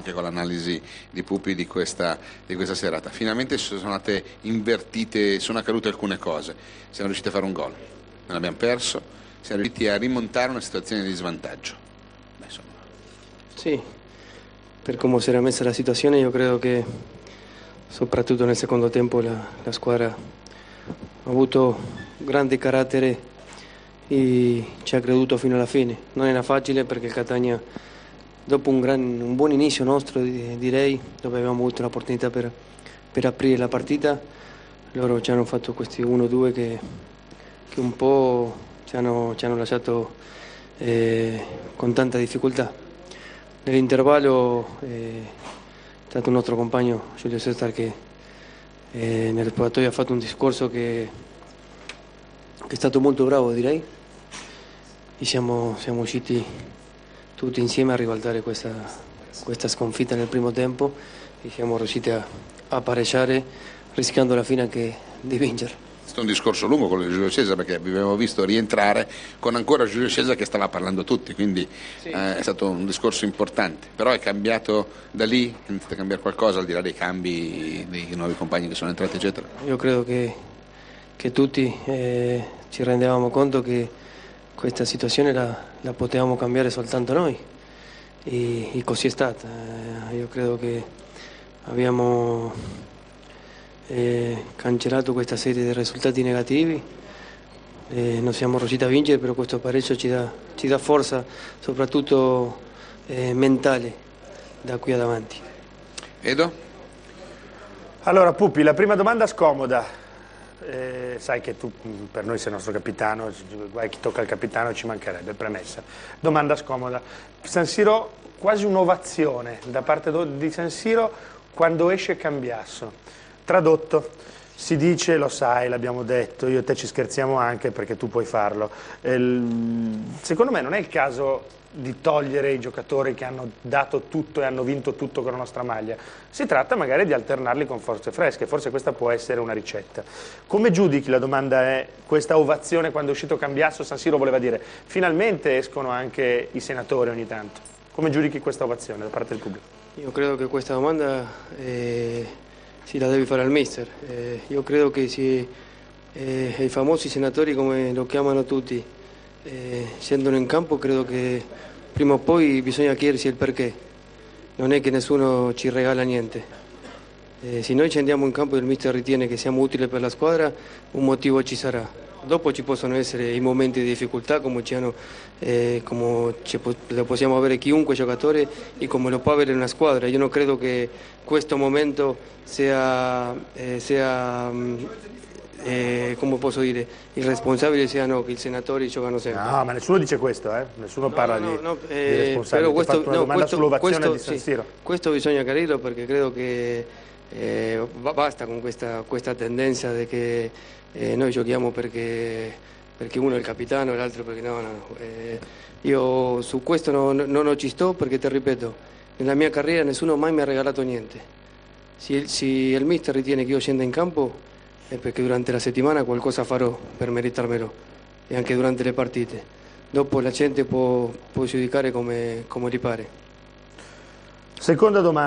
anche con l'analisi di Pupi di questa serata. Finalmente sono state invertite, sono accadute alcune cose, siamo riusciti a fare un gol, non abbiamo perso, siamo riusciti a rimontare una situazione di svantaggio. Beh, insomma. Sì, per come si era messa la situazione io credo che soprattutto nel secondo tempo la squadra ha avuto grande carattere e ci ha creduto fino alla fine. Non era facile perché il Catania, dopo un buon inizio nostro, direi, dove abbiamo avuto l'opportunità per aprire la partita, loro ci hanno fatto questi 1-2 che un po' ci hanno lasciato con tanta difficoltà. Nell'intervallo è stato un nostro compagno, Giulio Cesar, che nel spogliatoio ha fatto un discorso che è stato molto bravo, direi, e siamo usciti tutti insieme a ribaltare questa sconfitta nel primo tempo e siamo riusciti a pareggiare, rischiando alla fine anche di vincere. È stato un discorso lungo con Giulio Cesar, perché abbiamo visto rientrare con ancora Giulio Cesar che stava parlando a tutti, quindi sì. È stato un discorso importante, però è cambiato da lì, è iniziato a cambiare qualcosa al di là dei cambi dei nuovi compagni che sono entrati eccetera. Io credo che tutti ci rendevamo conto che questa situazione la potevamo cambiare soltanto noi e così è stata. Io credo che abbiamo cancellato questa serie di risultati negativi, non siamo riusciti a vincere, però questo pareggio ci dà forza, soprattutto mentale, da qui ad avanti. Edo? Allora Pupi, la prima domanda scomoda. Sai che tu per noi sei il nostro capitano, guai chi tocca il capitano ci mancherebbe, premessa. Domanda scomoda. San Siro, quasi un'ovazione da parte di San Siro quando esce Cambiasso. Tradotto, si dice, lo sai, l'abbiamo detto, io e te ci scherziamo anche perché tu puoi farlo. Secondo me non è il caso di togliere i giocatori che hanno dato tutto e hanno vinto tutto con la nostra maglia. Si tratta magari di alternarli con forze fresche, forse questa può essere una ricetta. Come giudichi, la domanda è, questa ovazione quando è uscito Cambiasso? San Siro voleva dire, finalmente escono anche i senatori ogni tanto. Come giudichi questa ovazione da parte del pubblico? Io credo che questa domanda si la devi fare al mister. Io credo che se i famosi senatori, come lo chiamano tutti, scendono in campo, credo che prima o poi bisogna chiedersi il perché. Non è che nessuno ci regala niente. Se noi ci andiamo in campo e il mister ritiene che siamo utili per la squadra, un motivo ci sarà. Dopo ci possono essere i momenti di difficoltà come lo possiamo avere chiunque giocatore e come lo può avere una squadra. Io non credo che questo momento sia come posso dire, il responsabile siano che i senatori giocano sempre. No, ma nessuno dice questo, nessuno parla di responsabile. Però fatto una domanda sull'ovazione di San Siro. Questo bisogna chiarirlo perché credo che basta con questa tendenza di che noi giochiamo perché uno è il capitano e l'altro perché no. Io su questo non ci sto perché, ti ripeto, nella mia carriera nessuno mai mi ha regalato niente. Se il mister ritiene che io scenda in campo è perché durante la settimana qualcosa farò per meritarmelo e anche durante le partite. Dopo la gente può giudicare come gli pare. Seconda domanda.